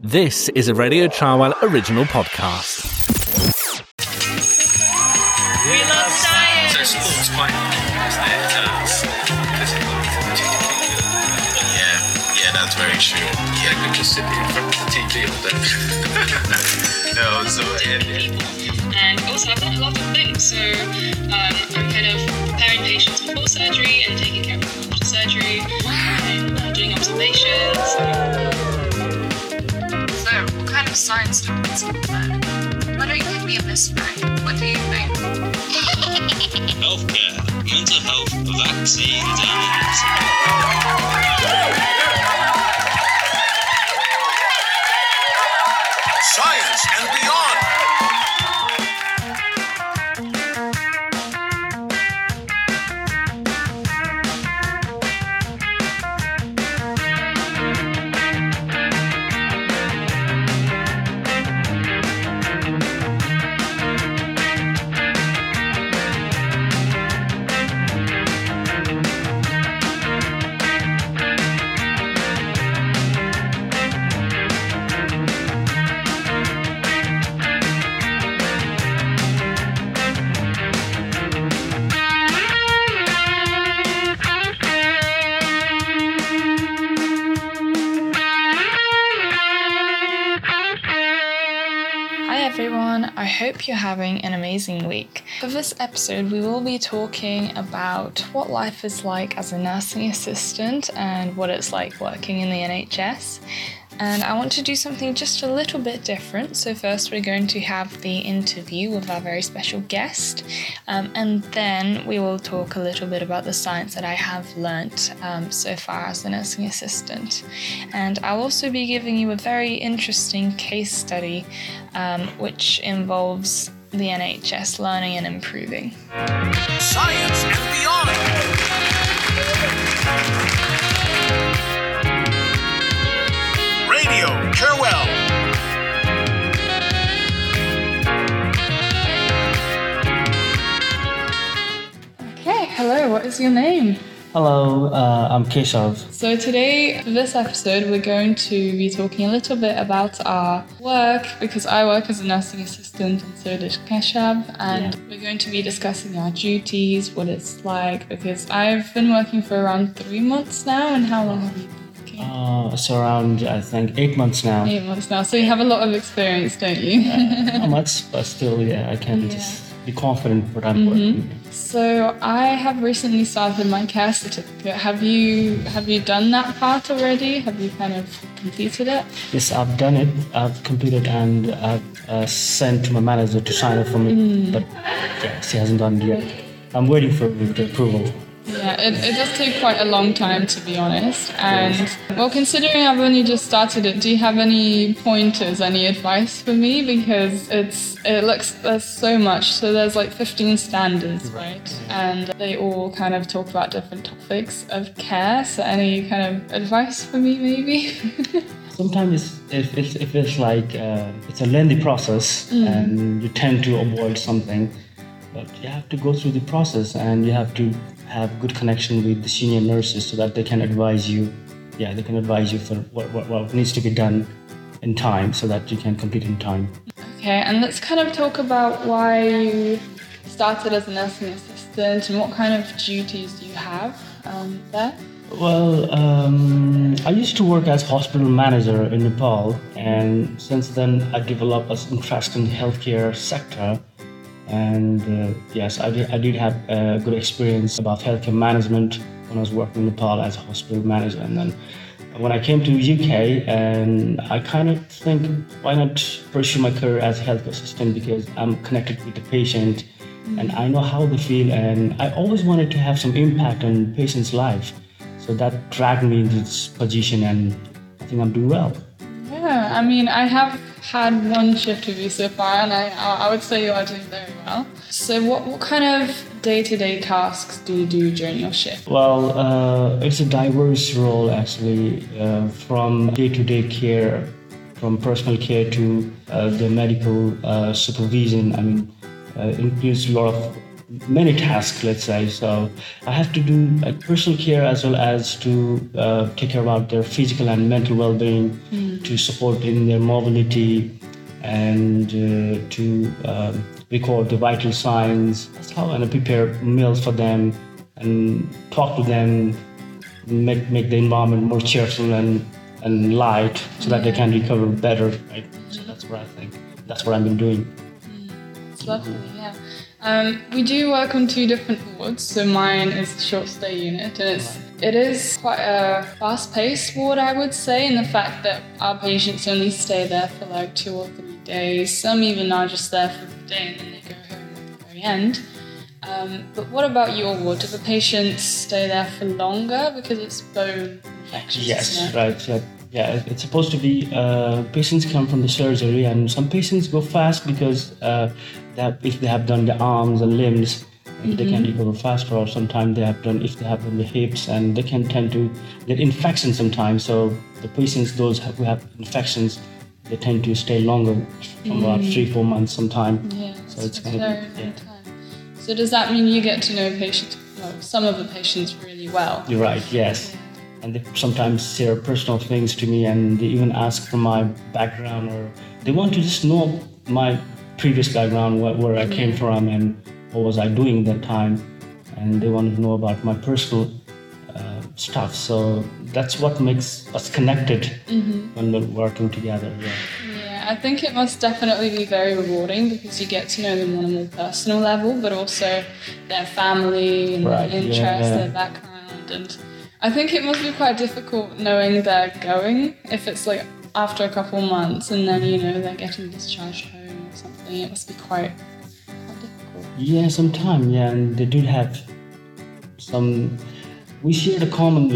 This is a Radio Cherwell original podcast. We love science! So sport's quite important, isn't it? Yeah, that's very true. Yeah, I could just sit here in front of the TV all day. No, so And also I've done a lot of things, so I'm kind of preparing patients before surgery and taking care of them after surgery. I'm doing observations. So, what kind of science students are there? Why don't you give me a mystery? What do you think? Healthcare, mental health, vaccines, and... Science and beyond. Hi everyone, I hope you're having an amazing week. For this episode, we will be talking about what life is like as a nursing assistant and what it's like working in the NHS. And I want to do something just a little bit different. So first we're going to have the interview with our very special guest. And then we will talk a little bit about the science that I have learnt so far as a nursing assistant. And I'll also be giving you a very interesting case study which involves the NHS learning and improving. Science and beyond. Radio Cherwell. Okay, hello, what is your name? Hello, I'm Keshav. So today, for this episode, we're going to be talking a little bit about our work, because I work as a nursing assistant and so does Keshav, and we're going to be discussing our duties, what it's like, because I've been working for around 3 months now, and how long have you been working? It's around, I think, 8 months now. 8 months now, so you have a lot of experience, don't you? Not much, but still, I can just be confident what I'm working. So I have recently started my care certificate. Have you done that part already? Have you kind of completed it? Yes, I've done it. I've completed and I've sent to my manager to sign up for me. But she hasn't done it yet. I'm waiting for the approval. Yeah, it does take quite a long time, to be honest. And, well, considering I've only just started it, do you have any pointers, any advice for me? Because there's so much. So there's like 15 standards, right? And they all kind of talk about different topics of care. So any kind of advice for me, maybe? Sometimes if it's like it's a lengthy process and you tend to avoid something, but you have to go through the process and you have to have good connection with the senior nurses so that they can advise you. Yeah, they can advise you for what needs to be done in time so that you can complete in time. Okay, and let's kind of talk about why you started as a nursing assistant and what kind of duties do you have there? Well, I used to work as hospital manager in Nepal, and since then I developed an interest in the healthcare sector. And yes, I did have a good experience about healthcare management when I was working in Nepal as a hospital manager. And then when I came to UK, and I kind of think, why not pursue my career as a healthcare assistant, because I'm connected with the patient and I know how they feel, and I always wanted to have some impact on the patient's life. So that dragged me into this position, and I think I'm doing well. Yeah, I mean, I have had one shift with you so far, and I would say you are doing very well. So what kind of day-to-day tasks do you do during your shift? Well, it's a diverse role actually, from day-to-day care, from personal care to the medical supervision. I mean, it includes a lot of many tasks, let's say. So I have to do personal care as well as to take care about their physical and mental well-being, to support in their mobility, and to record the vital signs. That's how, and prepare meals for them and talk to them, make the environment more cheerful and light, so that they can recover better. Right? So that's what I think. That's what I've been doing. It's lovely, yeah. We do work on 2 different wards. So mine is the short stay unit, and it is quite a fast-paced ward, I would say, in the fact that our patients only stay there for like 2 or 3 days. Some even are just there for the day and then they go home at the very end. But what about your ward? Do the patients stay there for longer because it's bone infections? Yes, right. Yeah, it's supposed to be patients come from the surgery, and some patients go fast because if they have done the arms and limbs, they can recover faster. Or sometimes if they have done the hips, and they can tend to get infections sometimes. So the patients, those who have infections, they tend to stay longer, from about 3-4 months sometimes. Yeah, so it's kind of long time. So does that mean you get to know some of the patients really well? You're right. Yes. Yeah. And they sometimes share personal things to me, and they even ask for my background, or they want to just know my previous background, where I came from and what was I doing that time, and they want to know about my personal stuff. So that's what makes us connected when we're working together. Yeah, I think it must definitely be very rewarding because you get to know them on a more personal level, but also their family and their interests, their background, and I think it must be quite difficult knowing they're going, if it's like after a couple months and then, they're getting discharged home or something. It must be quite difficult. Yeah, sometimes, and they do have we share the common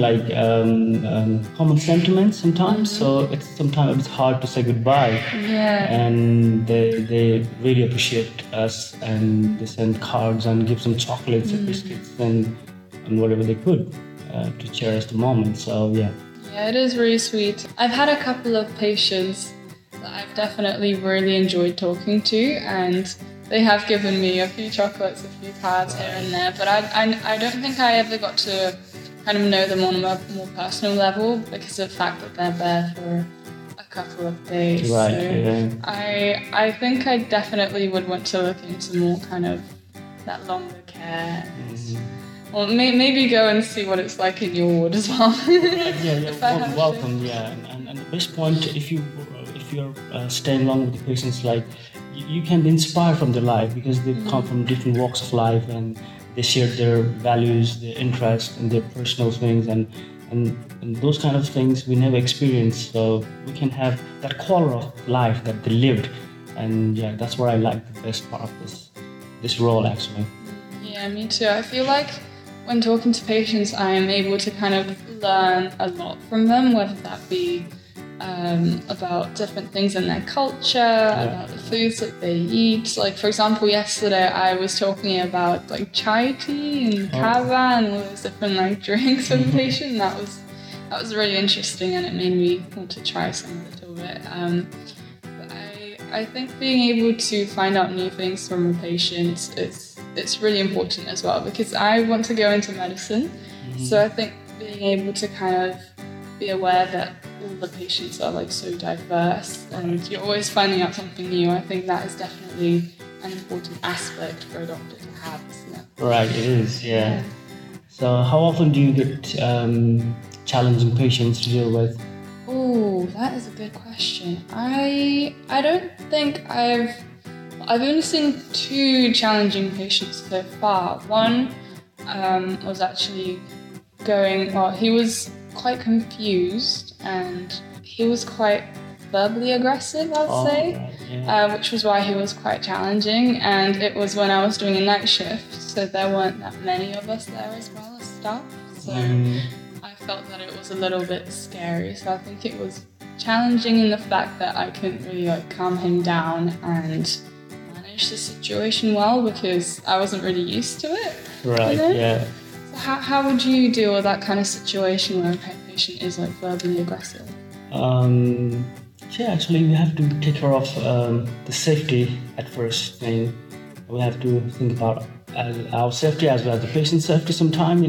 sentiments sometimes, so sometimes it's hard to say goodbye. Yeah. And they really appreciate us, and they send cards and give some chocolates and biscuits and whatever they could. To cherish the moment, so yeah. Yeah, it is really sweet. I've had a couple of patients that I've definitely really enjoyed talking to, and they have given me a few chocolates, a few cards here and there, but I don't think I ever got to kind of know them on a more personal level because of the fact that they're there for a couple of days. Right, so yeah. I think I definitely would want to look into more kind of that longer care. Well, maybe go and see what it's like in your ward as well. Welcome. Yeah, and the best point, if you're staying along with the patients, like you can be inspired from their life because they come from different walks of life, and they share their values, their interests, and their personal things, and those kind of things we never experienced. So we can have that quality of life that they lived, and yeah, that's what I like the best part of this role actually. Yeah, me too. I feel like when talking to patients, I am able to kind of learn a lot from them, whether that be about different things in their culture, about the foods that they eat. Like, for example, yesterday I was talking about like chai tea and kava and all those different drinks with the patient. That was really interesting, and it made me want to try some a little bit. But I think being able to find out new things from a patient it's really important as well, because I want to go into medicine. So I think being able to kind of be aware that all the patients are so diverse and you're always finding out something new, I think that is definitely an important aspect for a doctor to have, isn't it? Right, it is, yeah. So how often do you get challenging patients to deal with? Oh, that is a good question. I don't think I've only seen 2 challenging patients so far. One was actually he was quite confused and he was quite verbally aggressive, I'd say, which was why he was quite challenging. And it was when I was doing a night shift, so there weren't that many of us there as well as staff. So I felt that it was a little bit scary. So I think it was challenging in the fact that I couldn't really calm him down and manage the situation well because I wasn't really used to it. Right, yeah. So how would you deal with that kind of situation where a patient is verbally aggressive? Actually we have to take care of the safety at first thing. We have to think about our safety as well as the patient safety sometime,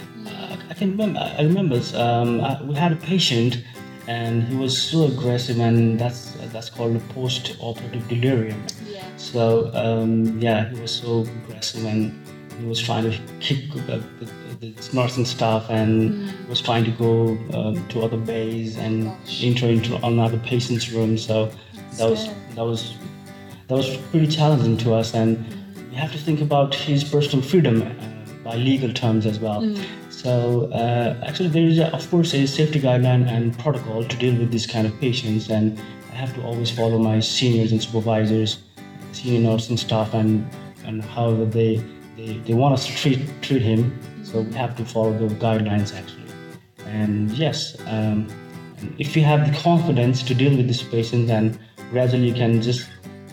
I remember we had a patient and he was so aggressive, and that's called a post-operative delirium. Yeah. So he was so aggressive, and he was trying to kick the nursing staff, and was trying to go to other bays and enter into another patient's room. So that was pretty challenging to us, and we have to think about his personal freedom by legal terms as well. So actually there is of course a safety guideline and protocol to deal with this kind of patients, and I have to always follow my seniors and supervisors, senior nursing staff, and however they want us to treat him. So we have to follow the guidelines actually. And yes, if you have the confidence to deal with this patient, then gradually you can just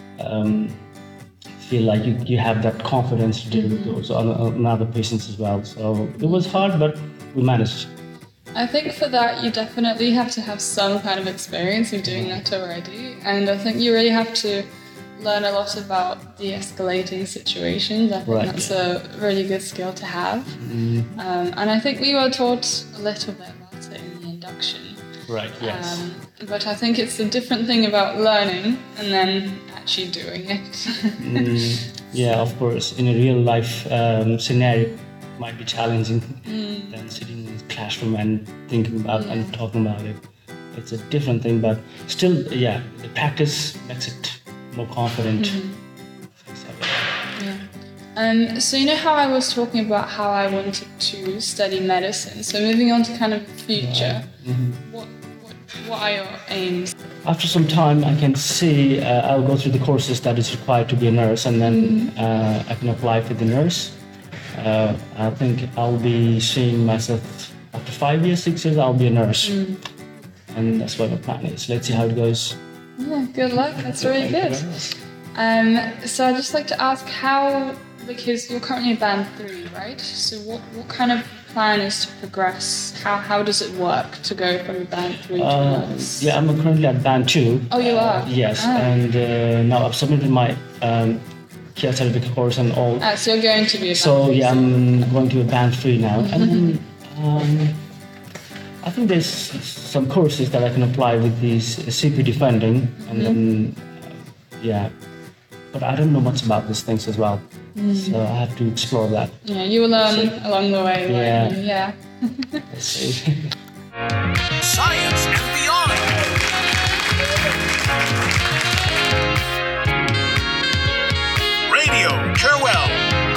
feel like you have that confidence to deal with those other patients as well. So it was hard, but we managed. I think for that you definitely have to have some kind of experience of doing that already, and I think you really have to learn a lot about de-escalating situations. I think that's a really good skill to have. And I think we were taught a little bit about it in the induction. Right, yes. But I think it's a different thing about learning and then actually doing it. Yeah, of course. In a real life scenario, it might be challenging than sitting in the classroom and thinking about and talking about it. It's a different thing, but still, the practice makes it more confident. So you know how I was talking about how I wanted to study medicine. So moving on to kind of the future, what are your aims? After some time, I can see I'll go through the courses that is required to be a nurse, and then I can apply for the nurse. I think I'll be seeing myself after 5 years, 6 years, I'll be a nurse. And that's what my plan is. Let's see how it goes. Yeah, good luck. That's really good. So I'd just like to ask how, because you're currently band 3, right? So what kind of plan is to progress? How does it work to go from band 3 to nurse? Yeah, I'm currently at band 2. Oh, you are? Yes, and now I've submitted my care certificate course and all. So you're going to be a band 3. So yeah, I'm going to a band 3 now. And then, I think there's some courses that I can apply with these CPD funding, and then but I don't know much about these things as well, so I have to explore that. Yeah, you will learn along the way. Yeah. Let's see. Science and beyond. Radio Cherwell.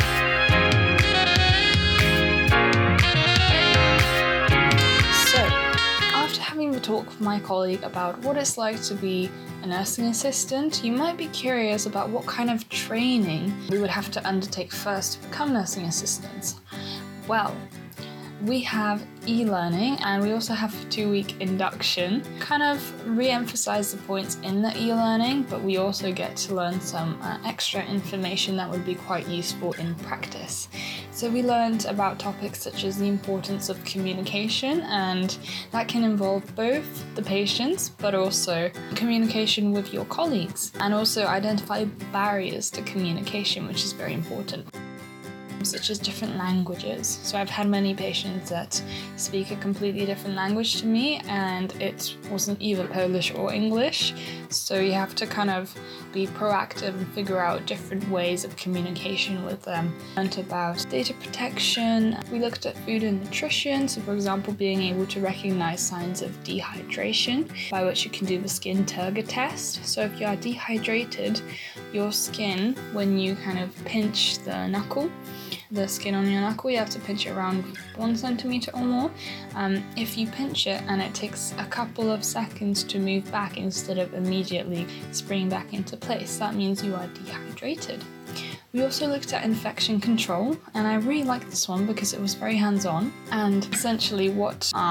Having a talk with my colleague about what it's like to be a nursing assistant, you might be curious about what kind of training we would have to undertake first to become nursing assistants. Well, we have e-learning, and we also have a 2-week induction. Kind of re-emphasize the points in the e-learning, but we also get to learn some extra information that would be quite useful in practice. So we learned about topics such as the importance of communication, and that can involve both the patients but also communication with your colleagues, and also identify barriers to communication, which is very important, such as different languages. So I've had many patients that speak a completely different language to me, and it wasn't either Polish or English. So you have to kind of be proactive and figure out different ways of communication with them. We learned about data protection. We looked at food and nutrition. So for example, being able to recognize signs of dehydration, by which you can do the skin turgor test. So if you are dehydrated, your skin, when you kind of pinch the knuckle, the skin on your knuckle, you have to pinch it around 1 centimeter or more. If you pinch it and it takes a couple of seconds to move back instead of immediately springing back into place, that means you are dehydrated. We also looked at infection control, and I really liked this one because it was very hands-on. And essentially what are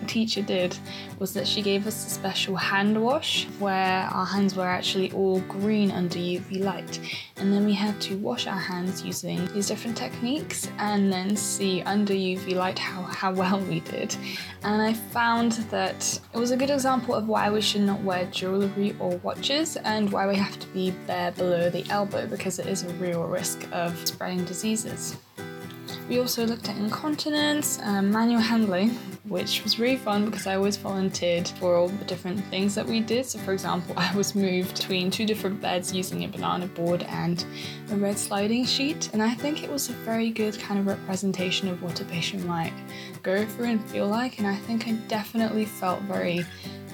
teacher did was that she gave us a special hand wash where our hands were actually all green under UV light, and then we had to wash our hands using these different techniques and then see under UV light how well we did. And I found that it was a good example of why we should not wear jewellery or watches and why we have to be bare below the elbow, because it is a real risk of spreading diseases. We also looked at incontinence, manual handling, which was really fun because I always volunteered for all the different things that we did. So for example, I was moved between 2 different beds using a banana board and a red sliding sheet. And I think it was a very good kind of representation of what a patient might go through and feel like. And I think I definitely felt very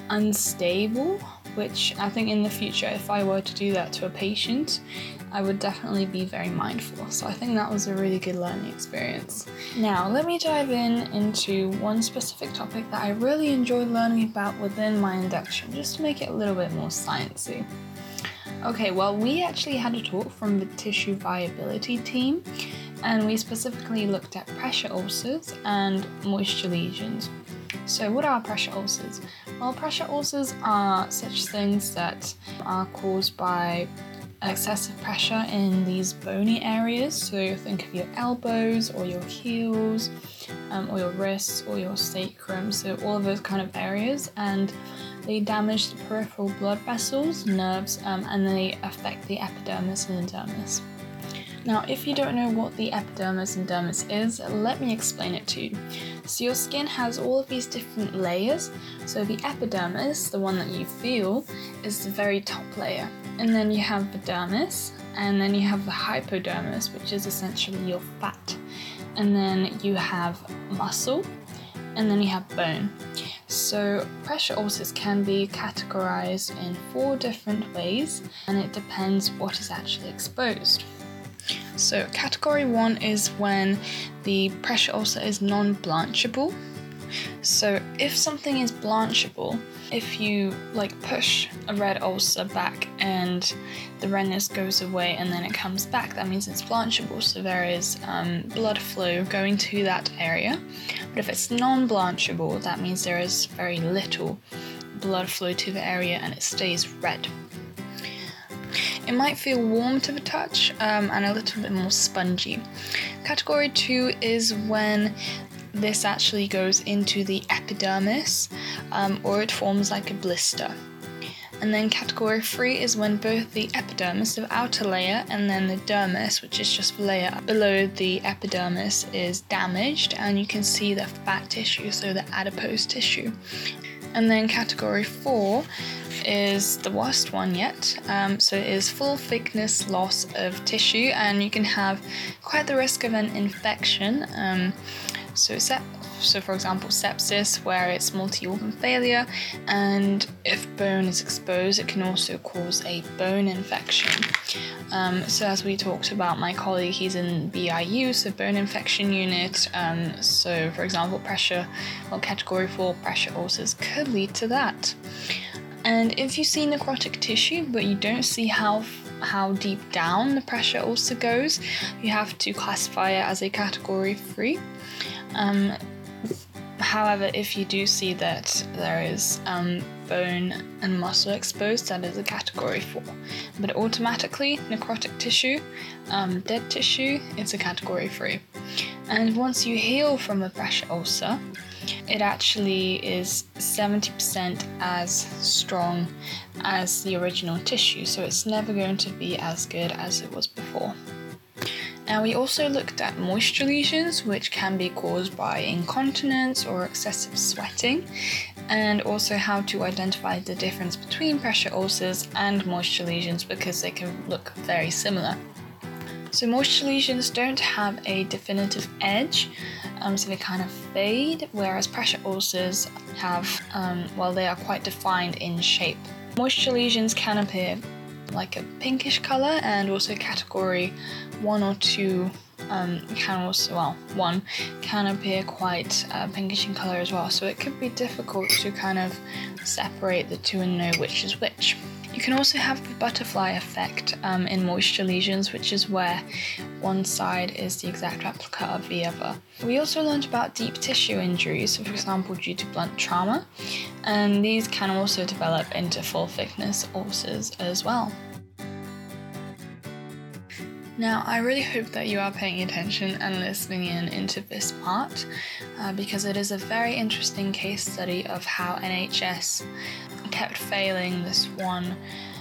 unstable, which I think in the future, if I were to do that to a patient, I would definitely be very mindful. So I think that was a really good learning experience. Now, let me dive into one specific topic that I really enjoyed learning about within my induction, just to make it a little bit more sciencey. Okay, well, we actually had a talk from the tissue viability team, and we specifically looked at pressure ulcers and moisture lesions. So what are pressure ulcers? Well, pressure ulcers are such things that are caused by excessive pressure in these bony areas. So think of your elbows or your heels, or your wrists or your sacrum, so all of those kind of areas, and they damage the peripheral blood vessels, nerves, and they affect the epidermis and dermis. Now, if you don't know what the epidermis and dermis is, let me explain it to you. So your skin has all of these different layers. So the epidermis, the one that you feel, is the very top layer. And then you have the dermis, and then you have the hypodermis, which is essentially your fat. And then you have muscle, and then you have bone. So pressure ulcers can be categorized in 4 different ways, and it depends what is actually exposed. So category 1 is when the pressure ulcer is non-blanchable. So if something is blanchable, if you push a red ulcer back and the redness goes away and then it comes back, that means it's blanchable. So there is blood flow going to that area. But if it's non-blanchable, that means there is very little blood flow to the area and it stays red. It might feel warm to the touch and a little bit more spongy. Category 2 is when this actually goes into the epidermis, or it forms like a blister. And then category 3 is when both the epidermis, the outer layer, and then the dermis, which is just the layer below the epidermis, is damaged, and you can see the fat tissue, so the adipose tissue. And then category 4 is the worst one yet. So it is full thickness loss of tissue, and you can have quite the risk of an infection. So for example, sepsis, where it's multi-organ failure, and if bone is exposed, it can also cause a bone infection. So as we talked about, my colleague, he's in BIU, so bone infection unit. So for example, category 4 pressure ulcers could lead to that. And if you see necrotic tissue, but you don't see how deep down the pressure ulcer goes, you have to classify it as a category 3. However, if you do see that there is bone and muscle exposed, that is a category 4. But automatically, necrotic tissue, dead tissue, it's a category 3. And once you heal from a pressure ulcer, it actually is 70% as strong as the original tissue, so it's never going to be as good as it was before. Now, we also looked at moisture lesions, which can be caused by incontinence or excessive sweating, and also how to identify the difference between pressure ulcers and moisture lesions, because they can look very similar. So moisture lesions don't have a definitive edge, so they kind of fade, whereas pressure ulcers have, they are quite defined in shape. Moisture lesions can appear like a pinkish color, and also category 1 or 2 one can appear quite pinkish in color as well, so it could be difficult to kind of separate the two and know which is which. You You can also have the butterfly effect in moisture lesions, which is where one side is the exact replica of the other. We also learned about deep tissue injuries, for example due to blunt trauma, and these can also develop into full thickness ulcers as well. Now, I really hope that you are paying attention and listening into this part because it is a very interesting case study of how NHS kept failing this one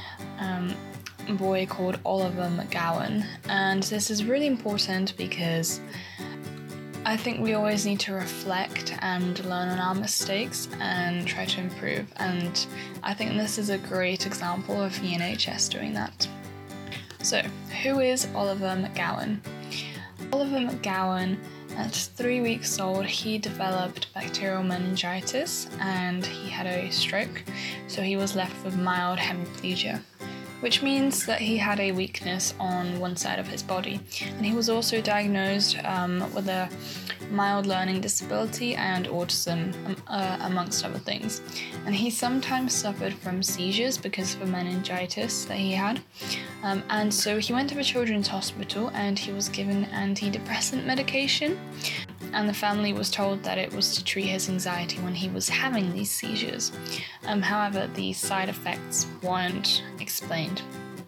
boy called Oliver McGowan. And this is really important because I think we always need to reflect and learn on our mistakes and try to improve. And I think this is a great example of the NHS doing that. So, who is Oliver McGowan? Oliver McGowan, at 3 weeks old, he developed bacterial meningitis and he had a stroke, so he was left with mild hemiplegia, which means that he had a weakness on one side of his body. And he was also diagnosed with a mild learning disability and autism, amongst other things. And he sometimes suffered from seizures because of the meningitis that he had. And so he went to the children's hospital and he was given antidepressant medication. And the family was told that it was to treat his anxiety when he was having these seizures. However, the side effects weren't explained.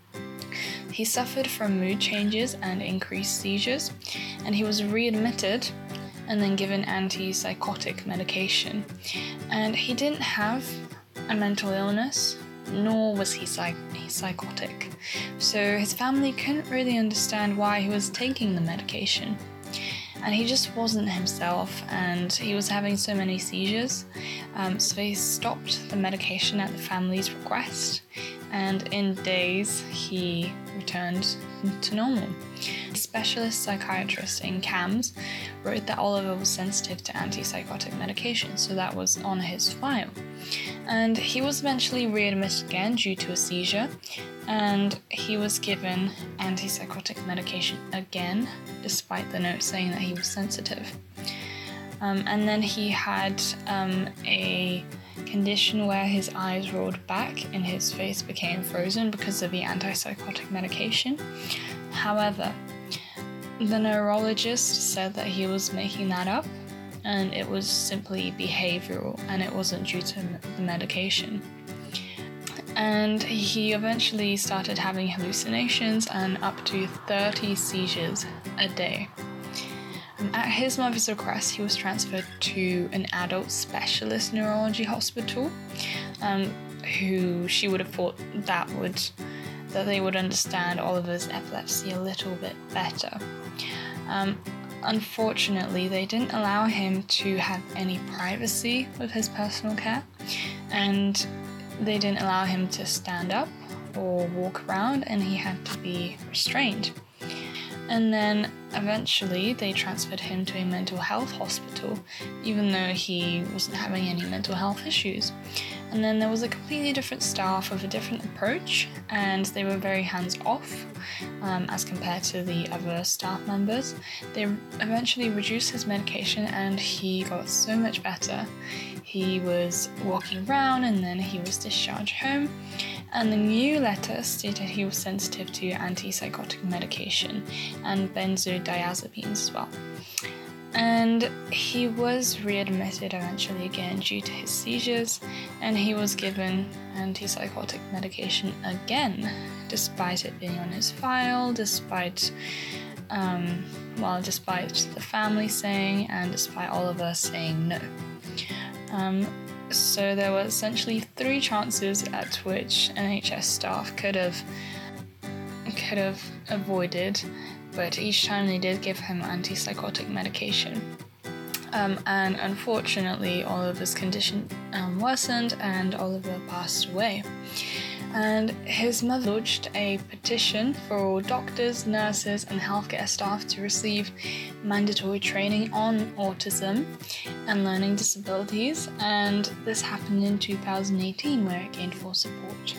He suffered from mood changes and increased seizures, and he was readmitted and then given antipsychotic medication. And he didn't have a mental illness, nor was he psychotic. So his family couldn't really understand why he was taking the medication. And he just wasn't himself, and he was having so many seizures. So they stopped the medication at the family's request, and in days he returned to normal. A specialist psychiatrist in CAMHS wrote that Oliver was sensitive to antipsychotic medication, so that was on his file. And he was eventually readmitted again due to a seizure, and he was given antipsychotic medication again, despite the note saying that he was sensitive. And then he had a condition where his eyes rolled back and his face became frozen because of the antipsychotic medication. However, the neurologist said that he was making that up, and it was simply behavioral and it wasn't due to the medication. And he eventually started having hallucinations and up to 30 seizures a day. At his mother's request, he was transferred to an adult specialist neurology hospital, who she would have thought that they would understand Oliver's epilepsy a little bit better. Unfortunately, they didn't allow him to have any privacy with his personal care, and they didn't allow him to stand up or walk around, and he had to be restrained. And then eventually they transferred him to a mental health hospital, even though he wasn't having any mental health issues. And then there was a completely different staff with a different approach, and they were very hands-off as compared to the other staff members. They eventually reduced his medication and he got so much better. He was walking around and then he was discharged home. And the new letter stated he was sensitive to antipsychotic medication and benzodiazepines as well. And he was readmitted eventually again due to his seizures, and he was given antipsychotic medication again, despite it being on his file, despite the family saying and despite Oliver saying no. So there were essentially 3 chances at which NHS staff could have avoided, but each time they did give him antipsychotic medication. And unfortunately, Oliver's condition worsened and Oliver passed away. And his mother lodged a petition for all doctors, nurses, and healthcare staff to receive mandatory training on autism and learning disabilities, and this happened in 2018, where it gained full support.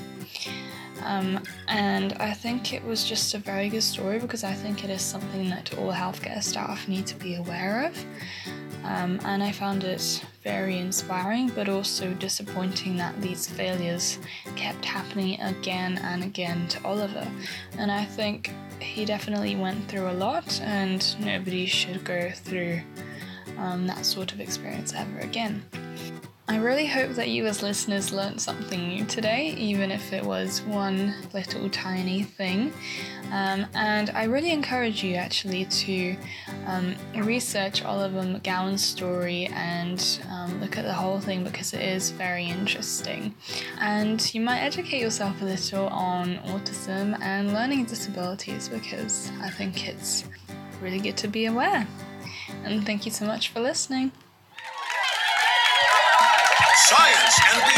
And I think it was just a very good story because I think it is something that all healthcare staff need to be aware of. And I found it very inspiring, but also disappointing that these failures kept happening again and again to Oliver. And I think he definitely went through a lot, and nobody should go through that sort of experience ever again. I really hope that you as listeners learned something new today, even if it was one little tiny thing. And I really encourage you actually to research Oliver McGowan's story and look at the whole thing, because it is very interesting. And you might educate yourself a little on autism and learning disabilities, because I think it's really good to be aware. And thank you so much for listening. Science and